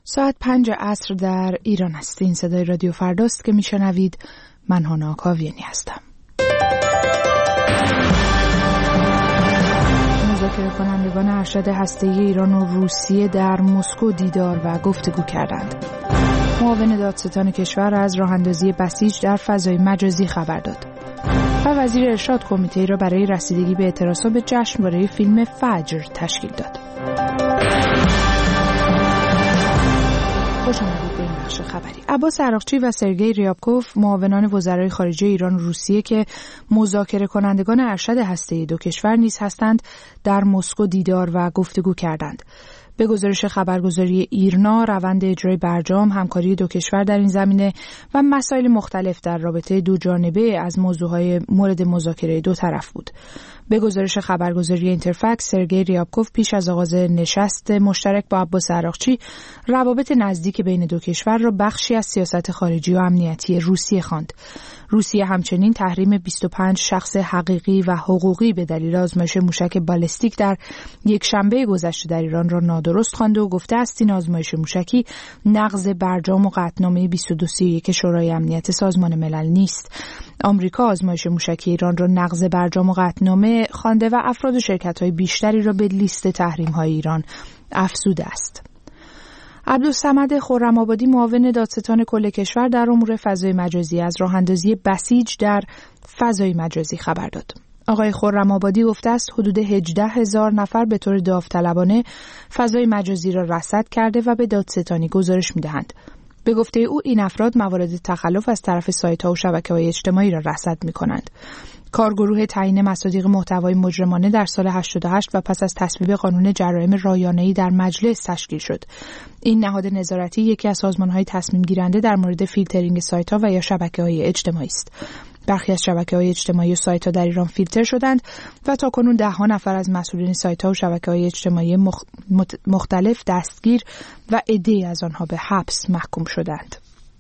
ساعت 5 عصر در ایران است. این صدای رادیو فرداست که میشنوید. من هانا کاویانی هستم. مذاکره کنندگان ارشد هسته‌ای ایران و روسیه در مسکو دیدار و گفتگو کردند. معاون دادستان کشور از راه‌اندازی بسیج در فضای مجازی خبر داد. و وزیر ارشاد کمیته‌ای را برای رسیدگی به اعتراضات به جشنواره فیلم فجر تشکیل داد. خوش آمدید به این بخش خبری. عباس عراقچی و سرگئی ریابکوف معاونان وزرای خارجه ایران و روسیه که مذاکره کنندگان ارشد هسته‌ای دو کشور نیز هستند در مسکو دیدار و گفتگو کردند. به گزارش خبرگزاری ایرنا، روند اجرای برجام، همکاری دو کشور در این زمینه و مسائل مختلف در رابطه دو جانبه از موضوعهای مورد مذاکره دو طرف بود. به گزارش خبرگزاری اینترفکس، سرگئی ریابکوف پیش از آغاز نشست مشترک با عباس عراقچی روابط نزدیک بین دو کشور را بخشی از سیاست خارجی و امنیتی روسیه خواند. روسیه همچنین تحریم 25 شخص حقیقی و حقوقی به دلیل آزمایش موشک بالستیک در یک شنبه گذشته در ایران را نادرست خوانده و گفته است این آزمایش موشکی نقض برجام و قطعنامه 2231 شورای امنیت سازمان ملل نیست. آمریکا آزمایش موشکی ایران را نقض برجام و قطعنامه خوانده و افراد و شرکت‌های بیشتری را به لیست تحریم‌های ایران افزوده است. عبدالصمد خرم‌آبادی معاون دادستان کل کشور در امور فضای مجازی از راه‌اندازی بسیج در فضای مجازی خبر داد. آقای خرم‌آبادی گفته است حدود 18,000 نفر به طور داوطلبانه فضای مجازی را رصد کرده و به دادستانی گزارش می‌دهند. به گفته او این افراد موارد تخلف از طرف سایت‌ها و شبکه‌های اجتماعی را رصد می‌کنند. کارگروه تعیین مصادیق محتوای مجرمانه در سال 88 و پس از تصویب قانون جرایم رایانه‌ای در مجلس تشکیل شد. این نهاد نظارتی یکی از سازمان‌های تصمیم گیرنده در مورد فیلترینگ سایت‌ها و یا شبکه‌های اجتماعی است. برخی از شبکه‌های اجتماعی و سایت‌ها در ایران فیلتر شدند و تاکنون 10 نفر از مسئولین سایت‌ها و شبکه‌های اجتماعی مختلف دستگیر و عده‌ای از آنها به حبس محکوم شدند.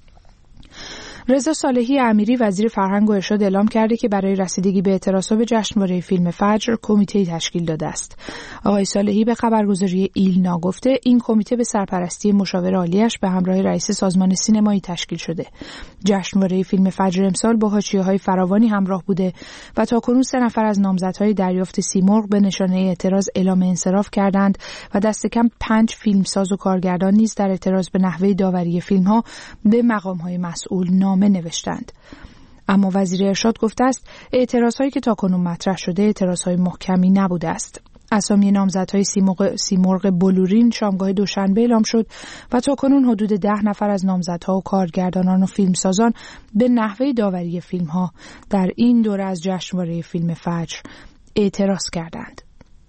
رضا صالحی امیری وزیر فرهنگ و ارشاد اعلام کرده که برای رسیدگی به اعتراضات به جشنواره فیلم فجر کمیته‌ای تشکیل داده است. آقای صالحی به خبرگزاری ایلنا گفته این کمیته به سرپرستی مشاور عالیش به همراه رئیس سازمان سینمایی تشکیل شده. جشنواره فیلم فجر امسال با حاشیه‌های فراوانی همراه بوده و تاکنون 3 نفر از نامزدهای دریافت سیمرغ به نشانه اعتراض اعلام انصراف کردند و دست کم 5 فیلمساز و کارگردان نیز در اعتراض به نحوه داوری فیلم‌ها به مقام‌های مسئول نامه نوشتند. اما وزیر ارشاد گفته است اعتراضهایی که تاکنون مطرح شده اعتراضهای محکمی نبوده است. اسامی نامزدهای سیمرغ بلورین شامگاه دوشنبه اعلام شد و تاکنون حدود 10 نفر از نامزدها و کارگردانان و فیلمسازان به نحوه داوری فیلم‌ها در این دوره از جشنواره فیلم فجر اعتراض کردند.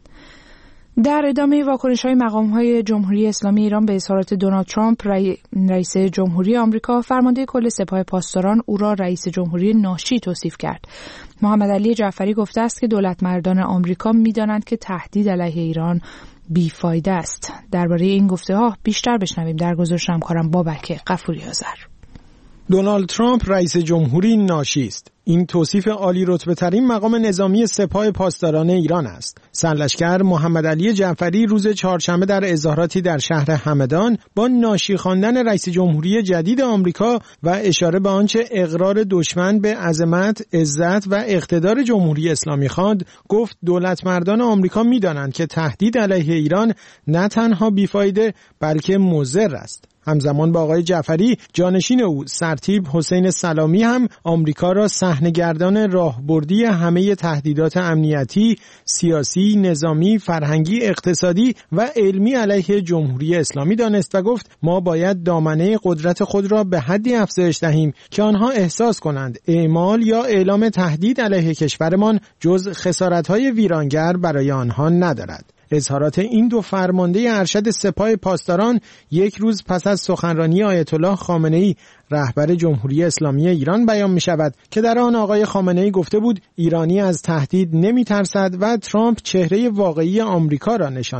در ادامه واکنش‌های مقام‌های جمهوری اسلامی ایران به اظهارات دونالد ترامپ رئیس جمهوری آمریکا، فرمانده کل سپاه پاسداران او را رئیس جمهوری ناشی توصیف کرد. محمد علی جعفری گفته است که دولتمردان آمریکا می‌دانند که تهدید علیه ایران بیفایده است. درباره این گفته‌ها بیشتر بشنویم در گزارش همکارم بابک غفوری آذر. دونالد ترامپ رئیس جمهوری ناشی است. این توصیف عالی رتبه ترین مقام نظامی سپاه پاسداران ایران است. سرلشکر محمد علی جعفری روز چهارشنبه در اظهاراتی در شهر همدان با ناشی خواندن رئیس جمهوری جدید آمریکا و اشاره به آنچه اقرار دشمن به عظمت، عزت و اقتدار جمهوری اسلامی خواند، گفت دولتمردان آمریکا می‌دانند که تهدید علیه ایران نه تنها بیفایده بلکه مضر است. همزمان با آقای جعفری، جانشین او سرتیپ حسین سلامی هم آمریکا را صحنه‌گردان راهبردی همه تهدیدات امنیتی، سیاسی، نظامی، فرهنگی، اقتصادی و علمی علیه جمهوری اسلامی دانست و گفت ما باید دامنه قدرت خود را به حدی افزایش دهیم که آنها احساس کنند اعمال یا اعلام تهدید علیه کشورمان جز خسارت‌های ویرانگر برای آنها ندارد. اظهارات این دو فرمانده ارشد سپاه پاسداران یک روز پس از سخنرانی آیت الله خامنه‌ای رهبر جمهوری اسلامی ایران بیان می شود که در آن آقای خامنه‌ای گفته بود ایرانی از تهدید نمی ترسد و ترامپ چهره واقعی آمریکا را نشان داد.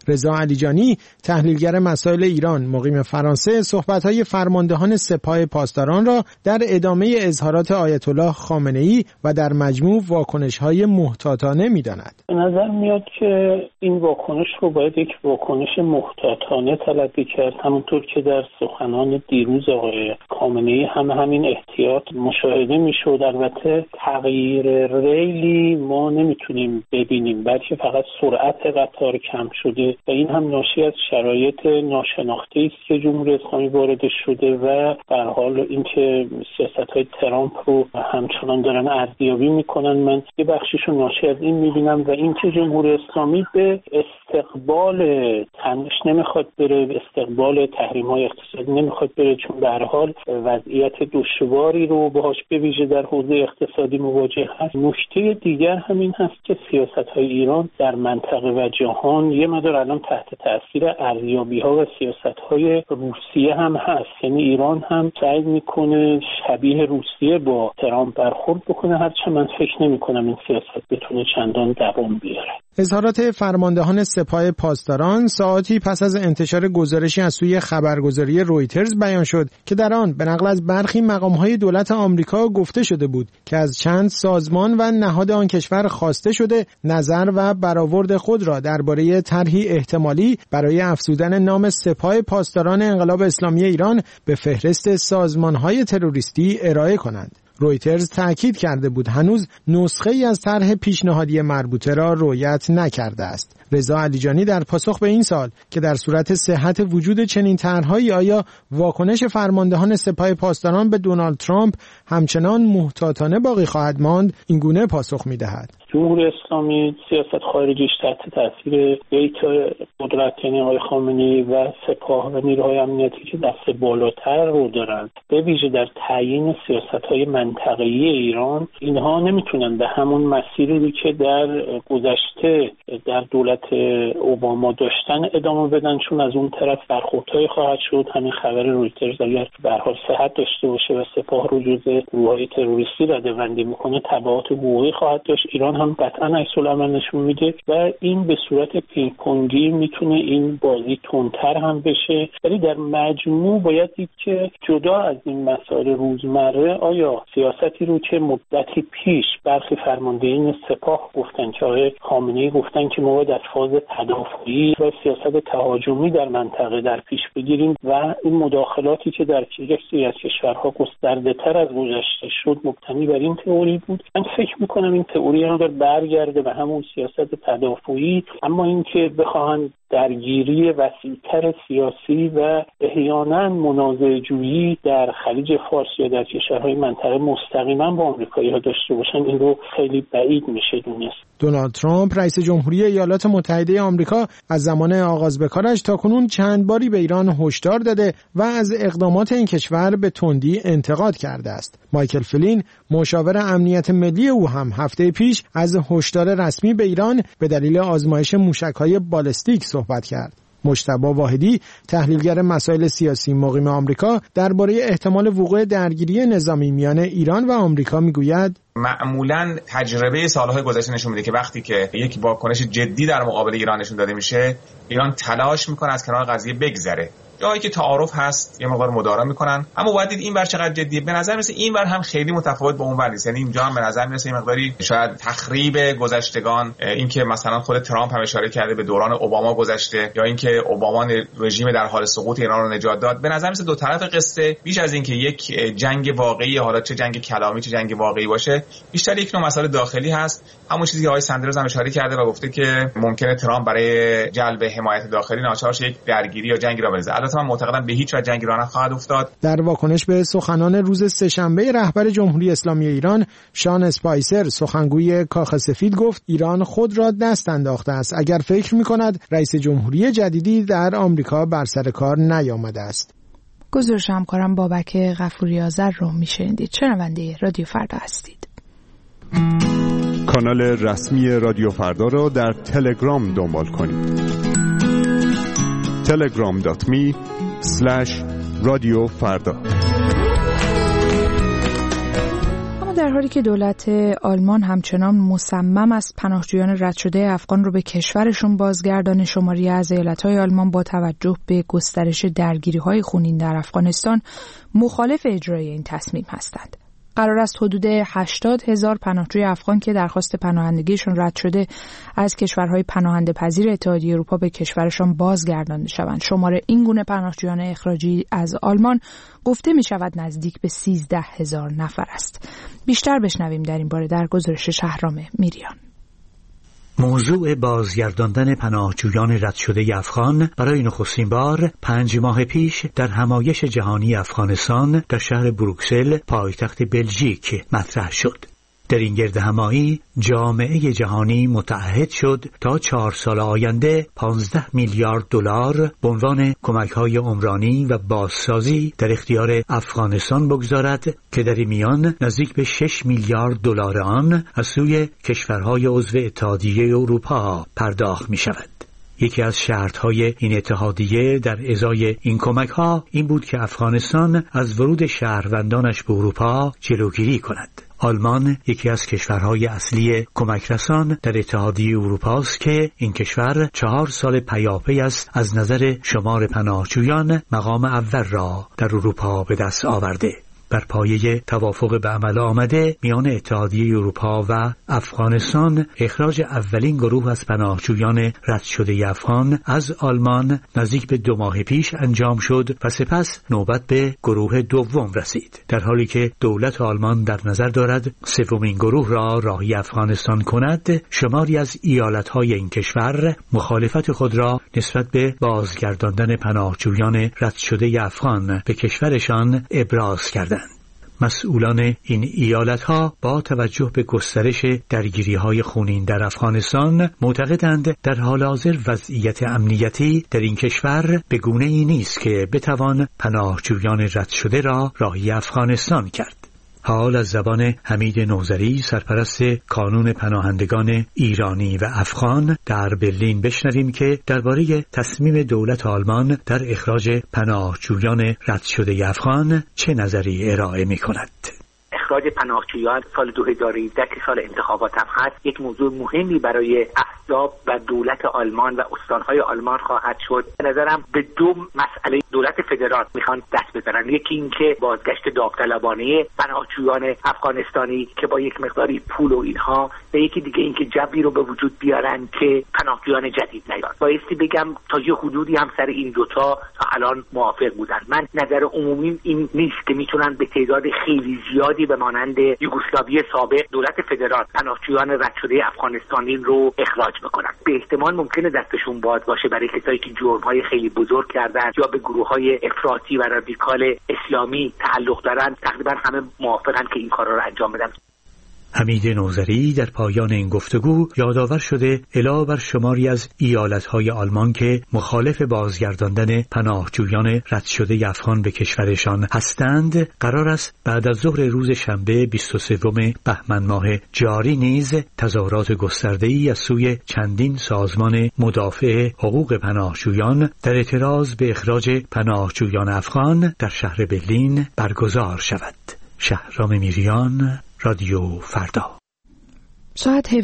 رضا علیجانی تحلیلگر مسائل ایران مقیم فرانسه صحبت‌های فرماندهان سپاه پاسداران را در ادامه اظهارات آیت الله خامنه‌ای و در مجموع واکنش‌های محتاطانه می‌داند. به نظر میاد که این واکنش رو باید یک واکنش محتاطانه تلقی کرد، همونطور که در سخنان دیروز آقای خامنه‌ای همین احتیاط مشاهده می‌شد. البته تغییر ریلی ما نمیتونیم ببینیم، بلکه فقط سرعت قطار کم شده و این هم ناشی از شرایط ناشناخته است که جمهوری اسلامی وارد شده و به هر حال اینکه سیاست‌های ترامپ رو همچنان دارن ارزیابی میکنن. من یه بخشیشو ناشی از این میبینم و اینکه جمهوری اسلامی به استقبال تنش نمیخواد بره، به استقبال تحریم‌های اقتصادی نمیخواد بره، چون به هر حال وضعیت دشواری رو باهاش به ویژه در حوزه اقتصادی مواجه هست. نکته دیگر همین هست که سیاست‌های ایران در منطقه و جهان یه مقدار الان تحت تاثیر ارزیابی‌ها و سیاست‌های روسیه هم هست. یعنی ایران هم سعی میکنه شبیه روسیه با ترامپ برخورد بکنه، هرچند من فکر نمی‌کنم این سیاست بتونه چندان دوام بیاره. اظهارات فرماندهان سپاه پاسداران ساعاتی پس از انتشار گزارشی از سوی خبرگزاری رویترز بیان شد که در آن به نقل از برخی مقام‌های دولت آمریکا گفته شده بود که از چند سازمان و نهاد آن کشور خواسته شده نظر و برآورد خود را درباره طرحی احتمالی برای افزودن نام سپاه پاسداران انقلاب اسلامی ایران به فهرست سازمان‌های تروریستی ارائه کنند. رویترز تأکید کرده بود هنوز نسخه‌ای از طرح پیشنهادی مربوطه را رؤیت نکرده است. رضا علیجانی در پاسخ به این سوال که در صورت صحت وجود چنین طرح‌هایی آیا واکنش فرماندهان سپاه پاسداران به دونالد ترامپ همچنان محتاطانه باقی خواهد ماند، این گونه پاسخ می‌دهد: جمهوری اسلامی سیاست خارجیش تحت تاثیر بیت قدرت یعنی آقای خامنه‌ای و سپاه و نیروهای امنیتی که دست بالاتر رو دارند، به ویژه در تعیین سیاست‌های منطقه‌ای ایران، اینها نمیتونن به همون مسیری که در گذشته در دولت اوباما داشتن ادامه بدن، چون از اون طرف برخوردهای خواهد شد. همین خبر رویترز اگر به هر حال صحت داشته باشه و سپاه رو جزء گروه‌های تروریستی رده‌بندی میکنه، تبعات حقوقی خواهد داشت. ایران هم قطعا عکس‌العمل نشون میده و این به صورت پینگ پونگی میتونه این بازی تندتر هم بشه. ولی در مجموع باید دید که جدا از این مسائل روزمره، آیا سیاستی رو که مدتی پیش برخی فرماندهان سپاه گفتن که آقای خامنه‌ای گفتن که ما باید از فاز تدافعی و سیاست تهاجمی در منطقه در پیش بگیریم و این مداخلاتی که در کشوری از کشورها گسترده‌تر از گذشته شد مبتنی بر این تئوری بود. من فکر می‌کنم این تئوری هم برگرده به همون سیاست تدافعی، اما اینکه بخواهن درگیری وسیع‌تر سیاسی و احیانا منازعه‌جویی در خلیج فارس یا در کشورهای منطقه مستقیما با آمریکایی‌ها داشته باشن، این رو خیلی بعید میشه دونست. دونالد ترامپ رئیس جمهوری ایالات متحده آمریکا از زمان آغاز به کارش تاکنون چند باری به ایران هشدار داده و از اقدامات این کشور به تندی انتقاد کرده است. مایکل فلین مشاور امنیت ملی او هم هفته پیش از هشدار رسمی به ایران به دلیل آزمایش موشک‌های بالستیک صحبت کرد. مجتبی واحدی تحلیلگر مسائل سیاسی مقیم آمریکا درباره احتمال وقوع درگیری نظامی میان ایران و آمریکا میگوید: معمولاً تجربه سالهای گذشته نشون میده که وقتی که یک واکنش جدی در مقابل ایران نشون داده میشه، ایران تلاش میکنه از کنار قضیه بگذره. جایی که تعارف هست یه مقدار مدارا میکنن، اما باید دید این ور چقدر جدیه. به نظر میاد این ور هم خیلی متفاوت با اون ور نیست. یعنی اینجا هم به نظر میاد این مقداری شاید تخریب گذشتگان، اینکه مثلا خود ترامپ هم اشاره کرده به دوران اوباما گذشته، یا اینکه اوباما رژیم در حال سقوط ایران رو نجات داد. به نظر میاد دو طرف قصه بیش از اینکه یک جنگ واقعی، حالا چه جنگ کلامی چه جنگ واقعی باشه، بیشتر یک نوع مسائل داخلی هست. همون چیزی که آقای سندرز هم اشاره کرده و گفته که ممکنه ترامپ برای جلب حمایت داخلی ناچار شه یک درگیری یا جنگی را بنازه. البته من معتقدم به هیچ وجه جنگی راه نخواهد افتاد. در واکنش به سخنان روز سه‌شنبه رهبر جمهوری اسلامی ایران شان اسپایسر، سخنگوی کاخ سفید، گفت ایران خود را دست انداخته است اگر فکر می‌کند رئیس جمهوری جدیدی در آمریکا بر سر کار نیامده است. گزارش همکارم بابک غفوری آذر رو میشنیدید. شنونده رادیو فردا هستید. کانال رسمی رادیو فردا را در تلگرام دنبال کنید. telegram.me/رادیو فردا. اما در حالی که دولت آلمان همچنان مصمم است پناهجویان رد شده افغان رو به کشورشون بازگردانه، شماری از ایالت‌های آلمان با توجه به گسترش درگیری‌های خونین در افغانستان مخالف اجرای این تصمیم هستند. قرار است حدود 80,000 پناهجوی افغان که درخواست پناهندگیشون رد شده از کشورهای پناهنده پذیر اتحادیه اروپا به کشورشان بازگردانده شوند. شمار این گونه پناهجویان اخراجی از آلمان گفته می شود نزدیک به 13,000 نفر است. بیشتر بشنویم در این باره در گزارش شهرام میریان. موضوع بازگرداندن پناهجویان رد شده افغان برای نخستین بار 5 ماه پیش در همایش جهانی افغانستان در شهر بروکسل پایتخت بلژیک مطرح شد. در این گردهمایی جامعه جهانی متعهد شد تا 4 سال آینده 15 میلیارد دلار به عنوان کمک‌های عمرانی و بازسازی در اختیار افغانستان بگذارد که در این میان نزدیک به 6 میلیارد دلار آن از سوی کشورهای عضو اتحادیه اروپا پرداخت می‌شود. یکی از شرط‌های این اتحادیه در ازای این کمک‌ها این بود که افغانستان از ورود شهروندانش به اروپا جلوگیری کند. آلمان یکی از کشورهای اصلی کمک رسان در اتحادیه اروپا است که این کشور 4 سال پیاپی است از نظر شمار پناهجویان مقام اول را در اروپا به دست آورده. بر پایه توافق به عمل آمده میان اتحادیه اروپا و افغانستان اخراج اولین گروه از پناهجویان رد شده افغان از آلمان نزدیک به 2 ماه پیش انجام شد و سپس نوبت به گروه دوم رسید، در حالی که دولت آلمان در نظر دارد سومین گروه را راهی افغانستان کند. شماری از ایالت‌های این کشور مخالفت خود را نسبت به بازگرداندن پناهجویان رد شده افغان به کشورشان ابراز کردند. مسئولان این ایالت‌ها با توجه به گسترش درگیری‌های خونین در افغانستان معتقدند در حال حاضر وضعیت امنیتی در این کشور به گونه‌ای نیست که بتوان پناهجویان رد شده را راهی افغانستان کرد. حال از زبان حمید نوذری، سرپرست کانون پناهندگان ایرانی و افغان در برلین بشنویم که درباره تصمیم دولت آلمان در اخراج پناهجویان رد شده افغان چه نظری ارائه می‌کند. اخراج پناهجویان سال 2017 که سال انتخابات هم هست یک موضوع مهمی برای احزاب و دولت آلمان و استانهای آلمان خواهد شد. به نظرم به 2 مسئله دولت فدرال میخوان دست بزنن. یکی این که بازگشت داوطلبانه پناهجویان افغانستانی که با یک مقداری پول و اینها، و یکی دیگه این که جبری رو به وجود بیارن که پناهجویان جدید نیاد. بایستی بگم تا یه حدودی هم سر این دوتا تا الان موافق بودن. من نظر عمومی این نیست که میتونن به تعداد خیلی زیادی به مانند یوگسلاوی سابق دولت فدرال پناهجویان رد شده افغانستانی رو اخراج بکنن. به احتمال ممکنه دستشون باز باشه برای کسایی که جرم‌های خیلی بزرگ کردن یا به گروه‌های افراطی و رادیکال اسلامی تعلق دارن. تقریبا همه موافقن که این کارا رو انجام بدن. حمید نوذری در پایان این گفتگو یادآور شده علاوه بر شماری از ایالت‌های آلمان که مخالف بازگرداندن پناهجویان رد شده افغان به کشورشان هستند، قرار است بعد از ظهر روز شنبه 23 بهمن ماه جاری نیز تظاهرات گسترده‌ای از سوی چندین سازمان مدافع حقوق پناهجویان در اعتراض به اخراج پناهجویان افغان در شهر برلین برگزار شود. شهرام میریان، رادیو فردا. ساعت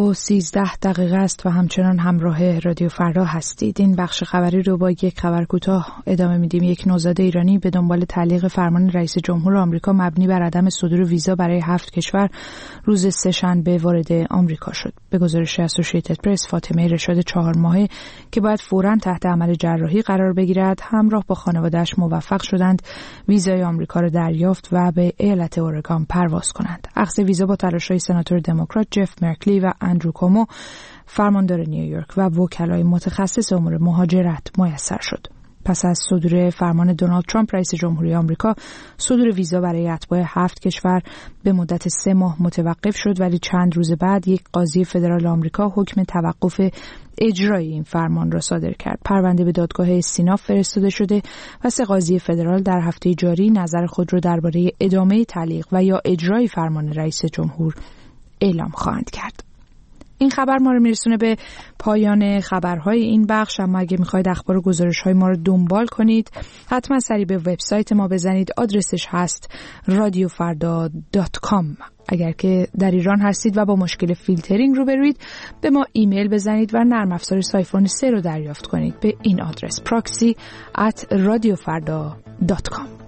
17:13 است و همچنان همراه رادیو فردا هستید. این بخش خبری رو با یک خبر کوتاه ادامه میدیم. یک نوزاد ایرانی به دنبال تعلیق فرمان رئیس جمهور آمریکا مبنی بر عدم صدور ویزا برای 7 کشور روز سه‌شنبه وارد آمریکا شد. به گزارش اسوسییتد پرس، فاطمه رشاد 4 ماهه که باید فوراً تحت عمل جراحی قرار بگیرد، همراه با خانواده‌اش موفق شدند ویزای آمریکا را دریافت و به ایالت اورگان پرواز کنند. اخذ ویزا با تلاش‌های سناتور دموکرات جف مرکلی و اندرو کومو، فرماندار نیویورک و وکلای متخصص امور مهاجرت میسر شد. پس از صدور فرمان دونالد ترامپ رئیس جمهوری آمریکا، صدور ویزا برای اتباع 7 کشور به مدت 3 ماه متوقف شد، ولی چند روز بعد یک قاضی فدرال آمریکا حکم توقف اجرای این فرمان را صادر کرد. پرونده به دادگاه استیناف فرستاده شده و 3 قاضی فدرال در هفته جاری نظر خود را درباره ادامه تعلیق و یا اجرای فرمان رئیس جمهور اعلام خواهند کرد. این خبر ما رو میرسونه به پایان خبرهای این بخش. اما اگه میخواید اخبار و گزارش‌های ما رو دنبال کنید حتما سری به وبسایت ما بزنید. آدرسش هست radiofarda.com. اگر که در ایران هستید و با مشکل فیلترینگ روبروید به ما ایمیل بزنید و نرم افزار سایفون 3 رو دریافت کنید به این آدرس proxy@radiofarda.com.